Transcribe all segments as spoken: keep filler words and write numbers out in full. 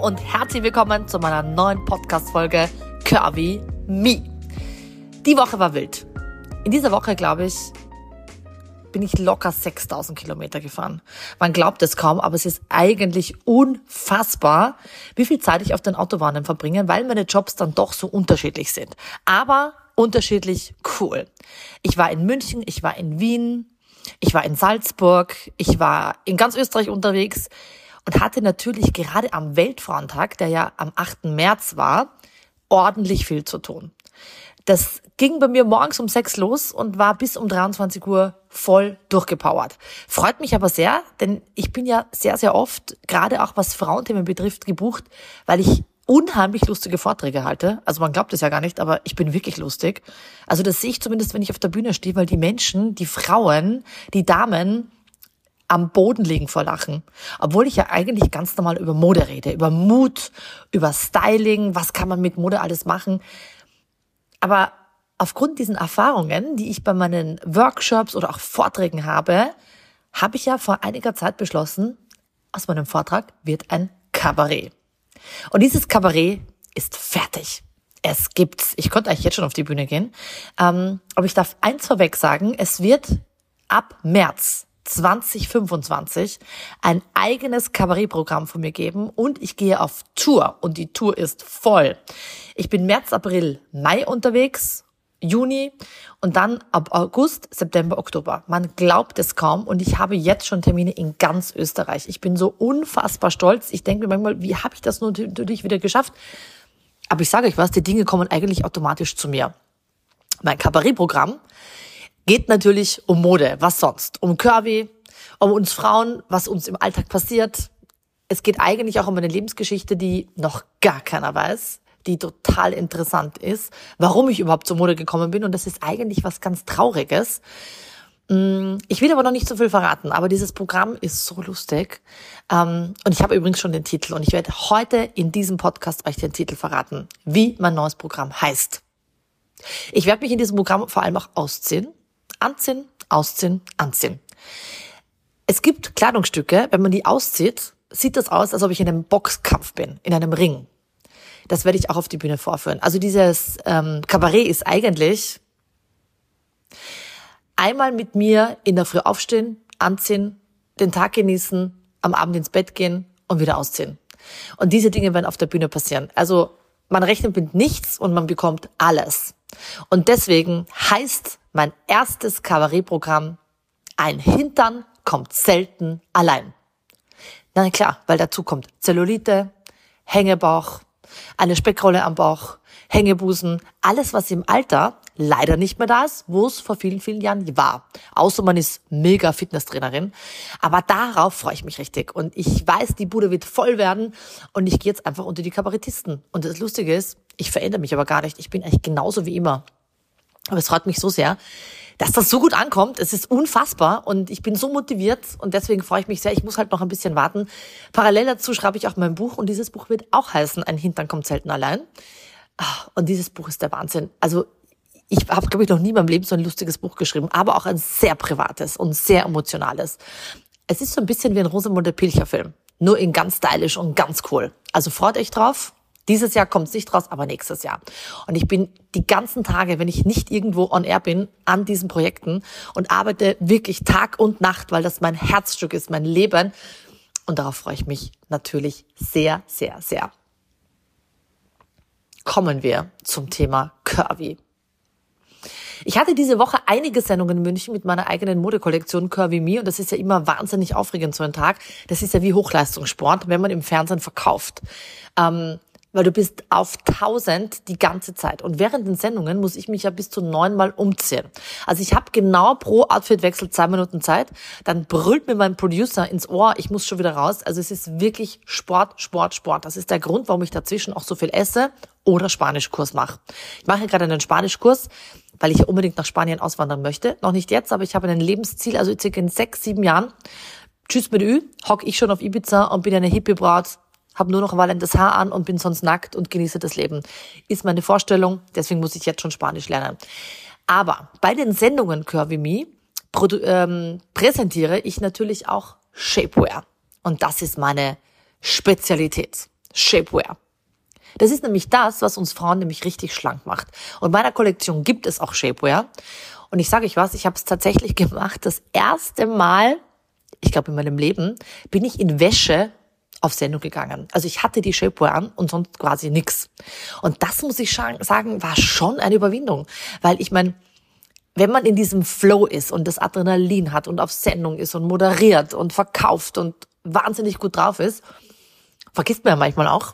und herzlich willkommen zu meiner neuen Podcast-Folge Curvy Me. Die Woche war wild. In dieser Woche, glaube ich, bin ich locker sechstausend Kilometer gefahren. Man glaubt es kaum, aber es ist eigentlich unfassbar, wie viel Zeit ich auf den Autobahnen verbringe, weil meine Jobs dann doch so unterschiedlich sind. Aber unterschiedlich cool. Ich war in München, ich war in Wien, ich war in Salzburg, ich war in ganz Österreich unterwegs und hatte natürlich gerade am Weltfrauentag, der ja am achten März war, ordentlich viel zu tun. Das ging bei mir morgens um sechs los und war bis um dreiundzwanzig Uhr voll durchgepowert. Freut mich aber sehr, denn ich bin ja sehr, sehr oft, gerade auch was Frauenthemen betrifft, gebucht, weil ich unheimlich lustige Vorträge halte. Also man glaubt es ja gar nicht, aber ich bin wirklich lustig. Also das sehe ich zumindest, wenn ich auf der Bühne stehe, weil die Menschen, die Frauen, die Damen am Boden liegen vor Lachen. Obwohl ich ja eigentlich ganz normal über Mode rede, über Mut, über Styling, was kann man mit Mode alles machen. Aber aufgrund diesen Erfahrungen, die ich bei meinen Workshops oder auch Vorträgen habe, habe ich ja vor einiger Zeit beschlossen, aus meinem Vortrag wird ein Kabarett. Und dieses Kabarett ist fertig. Es gibt's. Ich konnte eigentlich jetzt schon auf die Bühne gehen. Ähm, aber ich darf eins vorweg sagen, es wird ab März zwanzig fünfundzwanzig ein eigenes Kabarettprogramm von mir geben und ich gehe auf Tour und die Tour ist voll. Ich bin März, April, Mai unterwegs, Juni und dann ab August, September, Oktober. Man glaubt es kaum und ich habe jetzt schon Termine in ganz Österreich. Ich bin so unfassbar stolz. Ich denke mir manchmal, wie habe ich das nur natürlich wieder geschafft? Aber ich sage euch was, die Dinge kommen eigentlich automatisch zu mir. Mein Kabarettprogramm geht natürlich um Mode, was sonst? Um Curvy, um uns Frauen, was uns im Alltag passiert. Es geht eigentlich auch um eine Lebensgeschichte, die noch gar keiner weiß, die total interessant ist, warum ich überhaupt zur Mode gekommen bin. Und das ist eigentlich was ganz Trauriges. Ich will aber noch nicht so viel verraten, aber dieses Programm ist so lustig. Und ich habe übrigens schon den Titel und ich werde heute in diesem Podcast euch den Titel verraten, wie mein neues Programm heißt. Ich werde mich in diesem Programm vor allem auch ausziehen. Anziehen, ausziehen, anziehen. Es gibt Kleidungsstücke, wenn man die auszieht, sieht das aus, als ob ich in einem Boxkampf bin, in einem Ring. Das werde ich auch auf die Bühne vorführen. Also dieses ähm, Kabarett ist eigentlich einmal mit mir in der Früh aufstehen, anziehen, den Tag genießen, am Abend ins Bett gehen und wieder ausziehen. Und diese Dinge werden auf der Bühne passieren. Also man rechnet mit nichts und man bekommt alles. Und deswegen heißt mein erstes Kabarettprogramm, ein Hintern kommt selten allein. Na klar, weil dazu kommt Zellulite, Hängebauch, eine Speckrolle am Bauch, Hängebusen, alles was im Alter leider nicht mehr da ist, wo es vor vielen, vielen Jahren war. Außer man ist mega Fitnesstrainerin. Aber darauf freue ich mich richtig. Und ich weiß, die Bude wird voll werden und ich gehe jetzt einfach unter die Kabarettisten. Und das Lustige ist, ich verändere mich aber gar nicht. Ich bin eigentlich genauso wie immer. Aber es freut mich so sehr, dass das so gut ankommt. Es ist unfassbar und ich bin so motiviert und deswegen freue ich mich sehr. Ich muss halt noch ein bisschen warten. Parallel dazu schreibe ich auch mein Buch und dieses Buch wird auch heißen, ein Hintern kommt selten allein. Und dieses Buch ist der Wahnsinn. Also ich habe, glaube ich, noch nie in meinem Leben so ein lustiges Buch geschrieben, aber auch ein sehr privates und sehr emotionales. Es ist so ein bisschen wie ein Rosamunde Pilcher-Film, nur in ganz stylisch und ganz cool. Also freut euch drauf. Dieses Jahr kommt es nicht raus, aber nächstes Jahr. Und ich bin die ganzen Tage, wenn ich nicht irgendwo on air bin, an diesen Projekten und arbeite wirklich Tag und Nacht, weil das mein Herzstück ist, mein Leben. Und darauf freue ich mich natürlich sehr, sehr, sehr. Kommen wir zum Thema Curvy. Ich hatte diese Woche einige Sendungen in München mit meiner eigenen Modekollektion Curvy Me und das ist ja immer wahnsinnig aufregend so ein Tag. Das ist ja wie Hochleistungssport, wenn man im Fernsehen verkauft. Ähm, weil du bist auf tausend die ganze Zeit. Und während den Sendungen muss ich mich ja bis zu neunmal umziehen. Also ich habe genau pro Outfitwechsel zwei Minuten Zeit. Dann brüllt mir mein Producer ins Ohr, ich muss schon wieder raus. Also es ist wirklich Sport, Sport, Sport. Das ist der Grund, warum ich dazwischen auch so viel esse oder Spanischkurs mache. Ich mache gerade einen Spanischkurs, weil ich ja unbedingt nach Spanien auswandern möchte. Noch nicht jetzt, aber ich habe ein Lebensziel, also circa in sechs, sieben Jahren. Tschüss mit Ü, hock ich schon auf Ibiza und bin eine Hippie-Braut, habe nur noch wallendes Haar an und bin sonst nackt und genieße das Leben. Ist meine Vorstellung, deswegen muss ich jetzt schon Spanisch lernen. Aber bei den Sendungen Curvy Me produ- ähm, präsentiere ich natürlich auch Shapewear. Und das ist meine Spezialität. Shapewear. Das ist nämlich das, was uns Frauen nämlich richtig schlank macht. Und bei der Kollektion gibt es auch Shapewear. Und ich sage euch was, ich habe es tatsächlich gemacht. Das erste Mal, ich glaube in meinem Leben, bin ich in Wäsche auf Sendung gegangen. Also ich hatte die Shapewear an und sonst quasi nix. Und das, muss ich sagen, war schon eine Überwindung. Weil ich meine, wenn man in diesem Flow ist und das Adrenalin hat und auf Sendung ist und moderiert und verkauft und wahnsinnig gut drauf ist, vergisst man ja manchmal auch,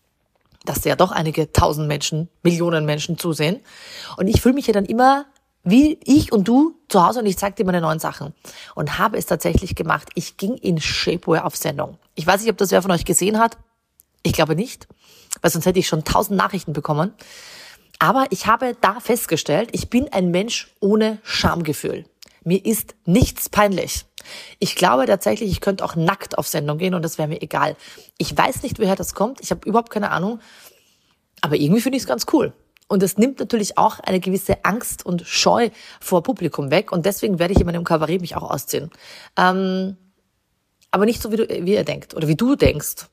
dass ja doch einige tausend Menschen, Millionen Menschen zusehen. Und ich fühle mich ja dann immer wie ich und du zu Hause und ich zeige dir meine neuen Sachen. Und habe es tatsächlich gemacht. Ich ging in Shapewear auf Sendung. Ich weiß nicht, ob das wer von euch gesehen hat. Ich glaube nicht, weil sonst hätte ich schon tausend Nachrichten bekommen. Aber ich habe da festgestellt, ich bin ein Mensch ohne Schamgefühl. Mir ist nichts peinlich. Ich glaube tatsächlich, ich könnte auch nackt auf Sendung gehen und das wäre mir egal. Ich weiß nicht, woher das kommt. Ich habe überhaupt keine Ahnung. Aber irgendwie finde ich es ganz cool. Und es nimmt natürlich auch eine gewisse Angst und Scheu vor Publikum weg. Und deswegen werde ich in meinem Kabarett mich auch ausziehen. Ähm, aber nicht so, wie, du, wie ihr denkt oder wie du denkst.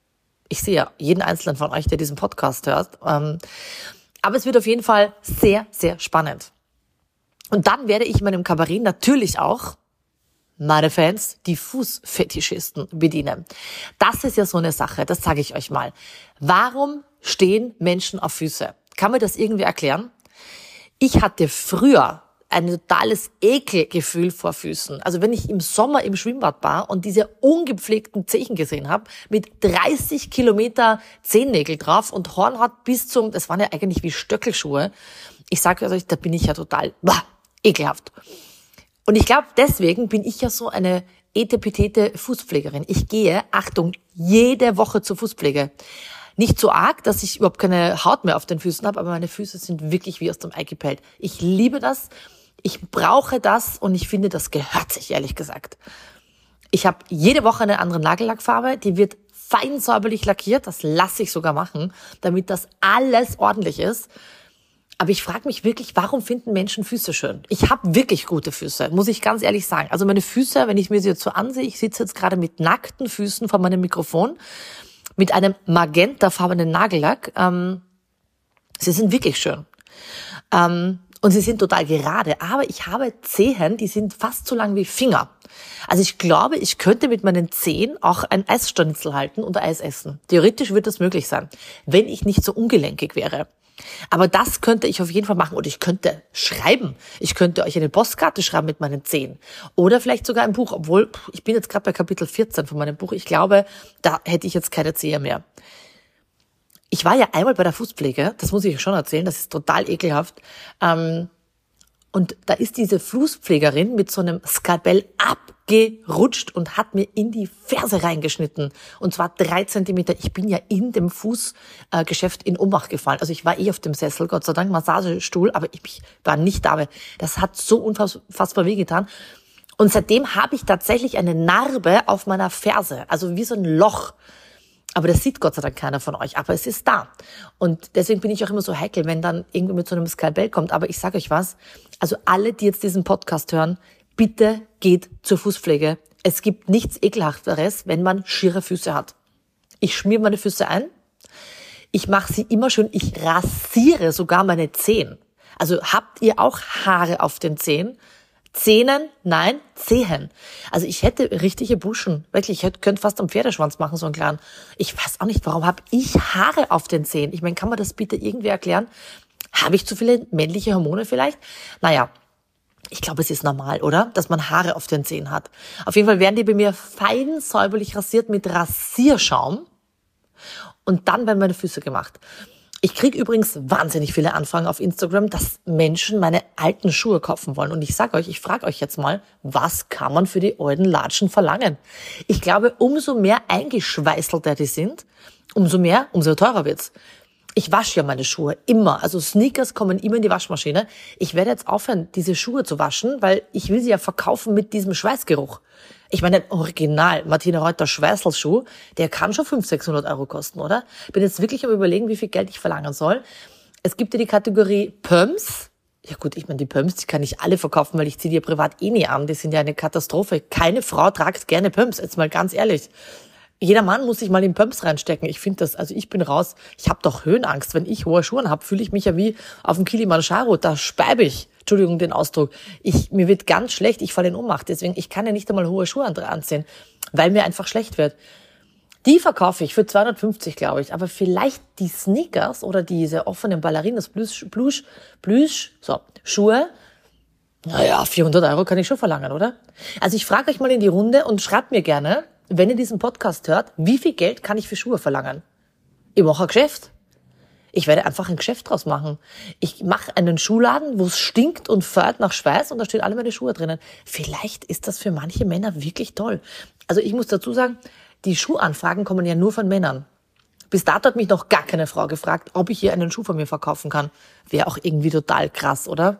Ich sehe ja jeden einzelnen von euch, der diesen Podcast hört. Ähm, aber es wird auf jeden Fall sehr, sehr spannend. Und dann werde ich in meinem Kabarett natürlich auch meine Fans, die Fußfetischisten, bedienen. Das ist ja so eine Sache, das sage ich euch mal. Warum stehen Menschen auf Füße? Kann mir das irgendwie erklären? Ich hatte früher ein totales Ekelgefühl vor Füßen. Also wenn ich im Sommer im Schwimmbad war und diese ungepflegten Zehen gesehen habe, mit dreißig Kilometer Zehennägel drauf und Hornhaut bis zum, das waren ja eigentlich wie Stöckelschuhe. Ich sage euch, da bin ich ja total bah, ekelhaft. Und ich glaube, deswegen bin ich ja so eine etepetete Fußpflegerin. Ich gehe, Achtung, jede Woche zur Fußpflege. Nicht so arg, dass ich überhaupt keine Haut mehr auf den Füßen habe, aber meine Füße sind wirklich wie aus dem Ei gepellt. Ich liebe das, ich brauche das und ich finde, das gehört sich, ehrlich gesagt. Ich habe jede Woche eine andere Nagellackfarbe, die wird fein säuberlich lackiert, das lasse ich sogar machen, damit das alles ordentlich ist. Aber ich frage mich wirklich, warum finden Menschen Füße schön? Ich habe wirklich gute Füße, muss ich ganz ehrlich sagen. Also meine Füße, wenn ich mir sie jetzt so ansehe, ich sitze jetzt gerade mit nackten Füßen vor meinem Mikrofon, mit einem magentafarbenen Nagellack. Ähm, sie sind wirklich schön. Ähm, und sie sind total gerade. Aber ich habe Zehen, die sind fast so lang wie Finger. Also ich glaube, ich könnte mit meinen Zehen auch ein Eisschnitzel halten und Eis essen. Theoretisch wird das möglich sein, wenn ich nicht so ungelenkig wäre. Aber das könnte ich auf jeden Fall machen. Und ich könnte schreiben. Ich könnte euch eine Postkarte schreiben mit meinen Zehen. Oder vielleicht sogar ein Buch. Obwohl, ich bin jetzt gerade bei Kapitel vierzehn von meinem Buch. Ich glaube, da hätte ich jetzt keine Zehe mehr. Ich war ja einmal bei der Fußpflege. Das muss ich euch schon erzählen. Das ist total ekelhaft. Ähm, Und da ist diese Fußpflegerin mit so einem Skalpell abgerutscht und hat mir in die Ferse reingeschnitten. Und zwar drei Zentimeter. Ich bin ja in dem Fußgeschäft in Ohnmacht gefallen. Also ich war eh auf dem Sessel, Gott sei Dank, Massagestuhl, aber ich war nicht da. Das hat so unfassbar wehgetan. Und seitdem habe ich tatsächlich eine Narbe auf meiner Ferse. Also wie so ein Loch. Aber das sieht Gott sei Dank keiner von euch. Aber es ist da. Und deswegen bin ich auch immer so heikel, wenn dann irgendwie mit so einem Skalpell kommt. Aber ich sage euch was. Also alle, die jetzt diesen Podcast hören, bitte geht zur Fußpflege. Es gibt nichts Ekelhafteres, wenn man schiere Füße hat. Ich schmiere meine Füße ein. Ich mache sie immer schön. Ich rasiere sogar meine Zehen. Also habt ihr auch Haare auf den Zehen? Zähnen? Nein, Zehen. Also ich hätte richtige Buschen. Wirklich, ich hätte, könnte fast am Pferdeschwanz machen, so einen kleinen. Ich weiß auch nicht, warum habe ich Haare auf den Zehen? Ich meine, kann man das bitte irgendwie erklären? Habe ich zu viele männliche Hormone vielleicht? Naja, ich glaube, es ist normal, oder? Dass man Haare auf den Zehen hat. Auf jeden Fall werden die bei mir fein säuberlich rasiert mit Rasierschaum. Und dann werden meine Füße gemacht. Ich kriege übrigens wahnsinnig viele Anfragen auf Instagram, dass Menschen meine alten Schuhe kaufen wollen. Und ich sage euch, ich frage euch jetzt mal, was kann man für die alten Latschen verlangen? Ich glaube, umso mehr eingeschweißelter die sind, umso mehr, umso teurer wird's. Ich wasche ja meine Schuhe immer. Also Sneakers kommen immer in die Waschmaschine. Ich werde jetzt aufhören, diese Schuhe zu waschen, weil ich will sie ja verkaufen mit diesem Schweißgeruch. Ich meine, ein Original Martina Reuter Schweißelschuh, der kann schon fünfhundert, sechshundert Euro kosten, oder? Bin jetzt wirklich am Überlegen, wie viel Geld ich verlangen soll. Es gibt ja die Kategorie Pumps. Ja gut, ich meine, die Pumps, die kann ich alle verkaufen, weil ich ziehe die ja privat eh nie an. Die sind ja eine Katastrophe. Keine Frau tragt gerne Pumps, jetzt mal ganz ehrlich. Jeder Mann muss sich mal in Pumps reinstecken. Ich finde das, also ich bin raus. Ich habe doch Höhenangst. Wenn ich hohe Schuhe habe, fühle ich mich ja wie auf dem Kilimanjaro. Da speibe ich. Entschuldigung den Ausdruck. Ich, mir wird ganz schlecht. Ich falle in Ohnmacht. Deswegen, ich kann ja nicht einmal hohe Schuhe anziehen, weil mir einfach schlecht wird. Die verkaufe ich für zweihundertfünfzig, glaube ich. Aber vielleicht die Sneakers oder diese offenen Ballerinas, Plüsch, Plüsch, Plüsch, so, Schuhe. Naja, vierhundert Euro kann ich schon verlangen, oder? Also ich frage euch mal in die Runde und schreibt mir gerne, wenn ihr diesen Podcast hört, wie viel Geld kann ich für Schuhe verlangen? Ich mache ein Geschäft. Ich werde einfach ein Geschäft draus machen. Ich mache einen Schuhladen, wo es stinkt und fährt nach Schweiß und da stehen alle meine Schuhe drinnen. Vielleicht ist das für manche Männer wirklich toll. Also ich muss dazu sagen, die Schuhanfragen kommen ja nur von Männern. Bis dato hat mich noch gar keine Frau gefragt, ob ich hier einen Schuh von mir verkaufen kann. Wäre auch irgendwie total krass, oder?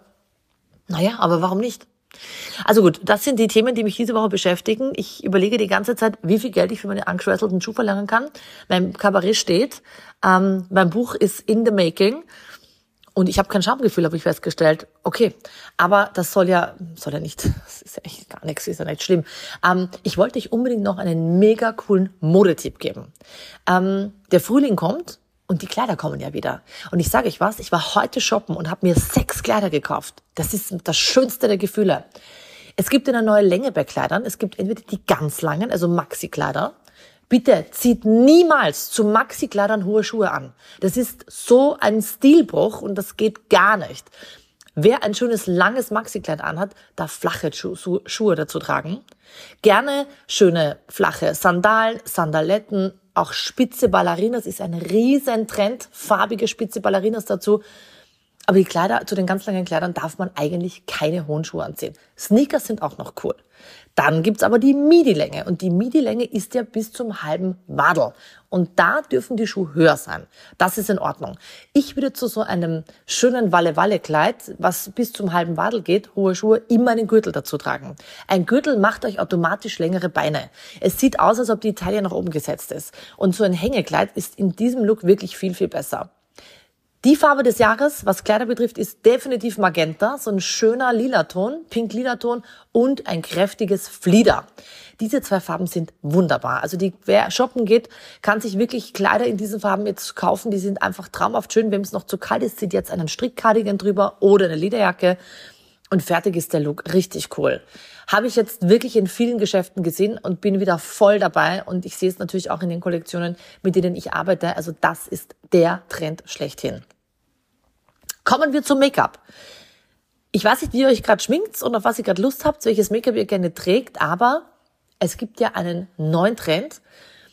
Naja, aber warum nicht? Also gut, das sind die Themen, die mich diese Woche beschäftigen. Ich überlege die ganze Zeit, wie viel Geld ich für meine angeschweißelten Schuhe verlangen kann. Mein Kabarett steht, ähm, mein Buch ist in the making und ich habe kein Schamgefühl, habe ich festgestellt. Okay, aber das soll ja, soll ja nicht, das ist ja echt gar nichts, ist ja nicht schlimm. Ähm, ich wollte euch unbedingt noch einen mega coolen Modetipp geben. Ähm, der Frühling kommt. Und die Kleider kommen ja wieder. Und ich sage euch was, ich war heute shoppen und habe mir sechs Kleider gekauft. Das ist das schönste der Gefühle. Es gibt eine neue Länge bei Kleidern. Es gibt entweder die ganz langen, also Maxi-Kleider. Bitte zieht niemals zu Maxi-Kleidern hohe Schuhe an. Das ist so ein Stilbruch und das geht gar nicht. Wer ein schönes, langes Maxi-Kleid anhat, darf flache Schu- Schuhe dazu tragen. Gerne schöne, flache Sandalen, Sandaletten, auch spitze Ballerinas ist ein Riesentrend, farbige spitze Ballerinas dazu. Aber die Kleider, zu den ganz langen Kleidern darf man eigentlich keine hohen Schuhe anziehen. Sneakers sind auch noch cool. Dann gibt's aber die Midi-Länge. Und die Midi-Länge ist ja bis zum halben Wadel. Und da dürfen die Schuhe höher sein. Das ist in Ordnung. Ich würde zu so einem schönen Walle-Walle-Kleid, was bis zum halben Wadel geht, hohe Schuhe, immer einen Gürtel dazu tragen. Ein Gürtel macht euch automatisch längere Beine. Es sieht aus, als ob die Taille nach oben gesetzt ist. Und so ein Hängekleid ist in diesem Look wirklich viel, viel besser. Die Farbe des Jahres, was Kleider betrifft, ist definitiv Magenta, so ein schöner Lila-Ton, Pink-Lila-Ton und ein kräftiges Flieder. Diese zwei Farben sind wunderbar. Also die, wer shoppen geht, kann sich wirklich Kleider in diesen Farben jetzt kaufen. Die sind einfach traumhaft schön. Wenn es noch zu kalt ist, zieht jetzt einen Strickcardigan drüber oder eine Lederjacke und fertig ist der Look. Richtig cool. Habe ich jetzt wirklich in vielen Geschäften gesehen und bin wieder voll dabei. Und ich sehe es natürlich auch in den Kollektionen, mit denen ich arbeite. Also das ist der Trend schlechthin. Kommen wir zum Make-up. Ich weiß nicht, wie ihr euch gerade schminkt und auf was ihr gerade Lust habt, welches Make-up ihr gerne trägt, aber es gibt ja einen neuen Trend,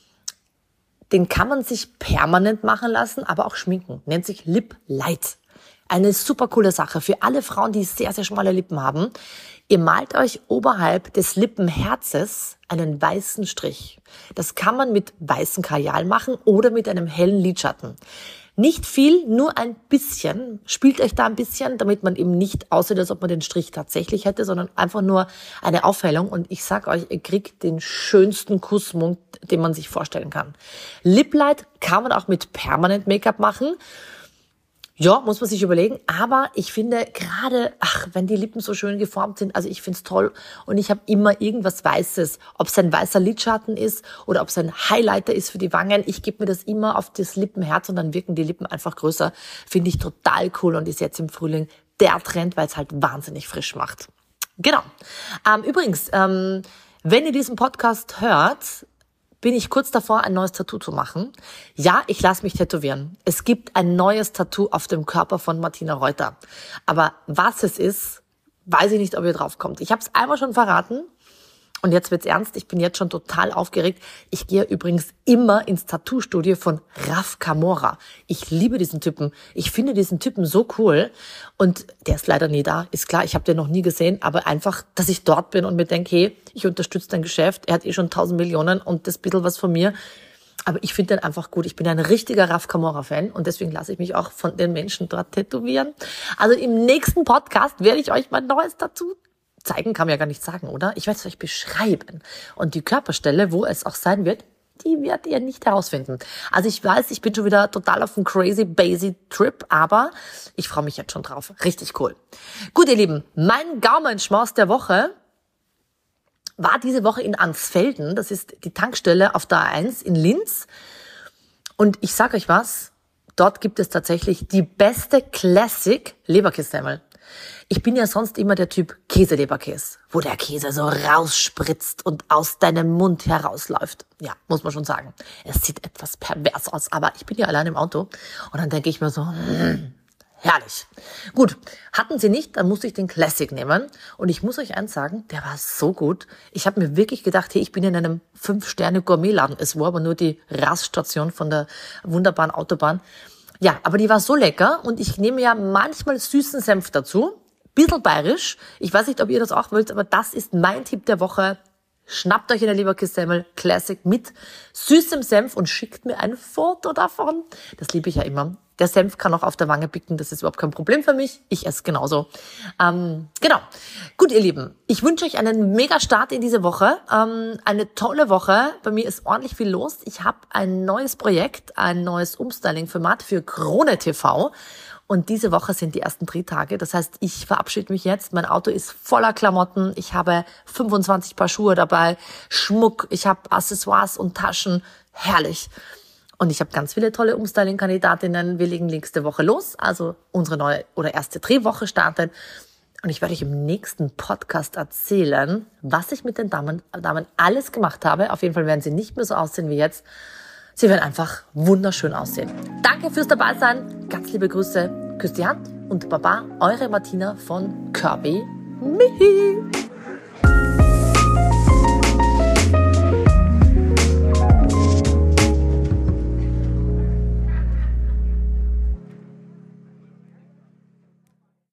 den kann man sich permanent machen lassen, aber auch schminken. Nennt sich Lip Light. Eine super coole Sache für alle Frauen, die sehr, sehr schmale Lippen haben. Ihr malt euch oberhalb des Lippenherzes einen weißen Strich. Das kann man mit weißem Kajal machen oder mit einem hellen Lidschatten. Nicht viel, nur ein bisschen. Spielt euch da ein bisschen, damit man eben nicht aussieht, als ob man den Strich tatsächlich hätte, sondern einfach nur eine Aufhellung. Und ich sag euch, ihr kriegt den schönsten Kussmund, den man sich vorstellen kann. Lip Light kann man auch mit Permanent Make-up machen. Ja, muss man sich überlegen. Aber ich finde gerade, ach, wenn die Lippen so schön geformt sind, also ich find's toll. Und ich habe immer irgendwas Weißes. Ob es ein weißer Lidschatten ist oder ob es ein Highlighter ist für die Wangen. Ich gebe mir das immer auf das Lippenherz und dann wirken die Lippen einfach größer. Finde ich total cool und ist jetzt im Frühling der Trend, weil es halt wahnsinnig frisch macht. Genau. Ähm, übrigens, ähm, wenn ihr diesen Podcast hört, bin ich kurz davor, ein neues Tattoo zu machen. Ja, ich lasse mich tätowieren. Es gibt ein neues Tattoo auf dem Körper von Martina Reuter. Aber was es ist, weiß ich nicht, ob ihr drauf kommt. Ich habe es einmal schon verraten und jetzt wird's ernst. Ich bin jetzt schon total aufgeregt. Ich gehe übrigens immer ins Tattoo-Studio von Raf Camora. Ich liebe diesen Typen. Ich finde diesen Typen so cool. Und der ist leider nie da. Ist klar, ich habe den noch nie gesehen. Aber einfach, dass ich dort bin und mir denke, hey, ich unterstütze dein Geschäft. Er hat eh schon tausend Millionen und das bisschen was von mir. Aber ich finde den einfach gut. Ich bin ein richtiger Raf Camora-Fan und deswegen lasse ich mich auch von den Menschen dort tätowieren. Also im nächsten Podcast werde ich euch mein neues Tattoo zeigen, kann man ja gar nicht sagen, oder? Ich werde es euch beschreiben. Und die Körperstelle, wo es auch sein wird, die werdet ihr nicht herausfinden. Also ich weiß, ich bin schon wieder total auf einem crazy, bazy Trip, aber ich freue mich jetzt schon drauf. Richtig cool. Gut, ihr Lieben, mein Gaumenschmaus der Woche war diese Woche in Ansfelden. Das ist die Tankstelle auf der A eins in Linz. Und ich sag euch was, dort gibt es tatsächlich die beste Classic Leberkässemmel. Ich bin ja sonst immer der Typ Käse-Leberkäse, wo der Käse so rausspritzt und aus deinem Mund herausläuft. Ja, muss man schon sagen. Es sieht etwas pervers aus, aber ich bin ja allein im Auto und dann denke ich mir so, mm, herrlich. Gut, hatten sie nicht, dann musste ich den Classic nehmen und ich muss euch eins sagen, der war so gut. Ich habe mir wirklich gedacht, hey, ich bin in einem fünf Sterne Gourmetladen. Es war aber nur die Raststation von der wunderbaren Autobahn. Ja, aber die war so lecker und ich nehme ja manchmal süßen Senf dazu. Bisschen bayerisch. Ich weiß nicht, ob ihr das auch wollt, aber das ist mein Tipp der Woche. Schnappt euch eine Leberkässemmel Classic mit süßem Senf und schickt mir ein Foto davon. Das liebe ich ja immer. Der Senf kann auch auf der Wange picken, das ist überhaupt kein Problem für mich. Ich esse genauso. Ähm, genau. Gut, ihr Lieben, ich wünsche euch einen mega Start in diese Woche. Ähm, eine tolle Woche. Bei mir ist ordentlich viel los. Ich habe ein neues Projekt, ein neues Umstyling-Format für Krone T V. Und diese Woche sind die ersten Drehtage. Das heißt, ich verabschiede mich jetzt. Mein Auto ist voller Klamotten. Ich habe fünfundzwanzig Paar Schuhe dabei, Schmuck, ich habe Accessoires und Taschen. Herrlich. Und ich habe ganz viele tolle Umstyling-Kandidatinnen. Wir legen nächste Woche los. Also unsere neue oder erste Drehwoche startet. Und ich werde euch im nächsten Podcast erzählen, was ich mit den Damen, Damen alles gemacht habe. Auf jeden Fall werden sie nicht mehr so aussehen wie jetzt. Sie werden einfach wunderschön aussehen. Danke fürs Dabeisein. Ganz liebe Grüße. Küsst die Hand und Baba, eure Martina von Curvy Me.